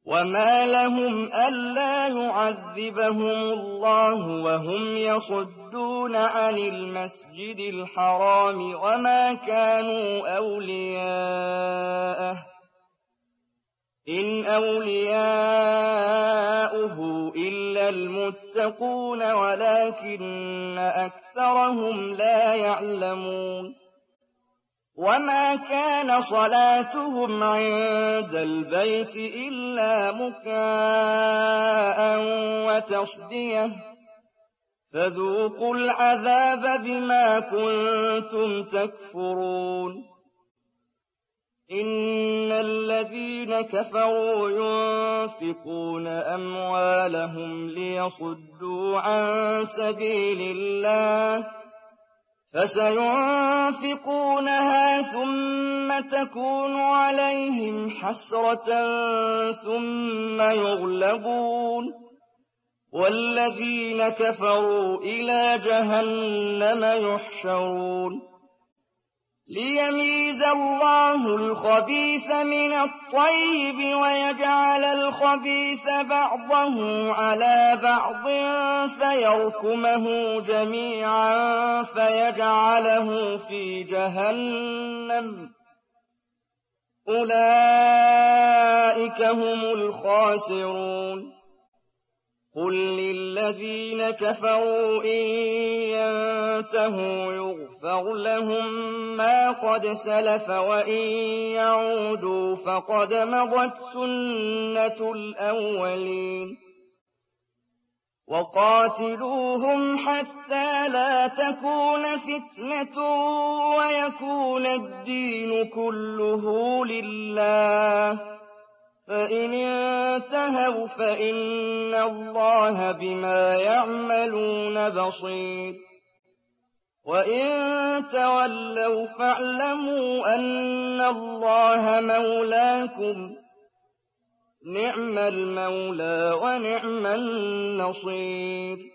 وما لهم ألا يعذبهم الله وهم يصدون عن المسجد الحرام وما كانوا أولياءه إن أولياؤه إلا المتقون ولكن أكثرهم لا يعلمون وما كان صلاتهم عند البيت إلا مكاء وتصدية فذوقوا العذاب بما كنتم تكفرون إن الذين كفروا ينفقون أموالهم ليصدوا عن سبيل الله فسينفقونها ثم تكون عليهم حسرة ثم يغلبون والذين كفروا إلى جهنم يحشرون ليميز الله الخبيث من الطيب ويجعل الخبيث بعضه على بعض فيركمه جميعا فيجعله في جهنم أولئك هم الخاسرون قل للذين كفروا إن ينتهوا يغفر لهم ما قد سلف وإن يعودوا فقد مضت سنة الأولين وقاتلوهم حتى لا تكون فتنة ويكون الدين كله لله فإن انتهوا فإن الله بما يعملون بصير وإن تولوا فاعلموا أن الله مولاكم نعم المولى ونعم النصير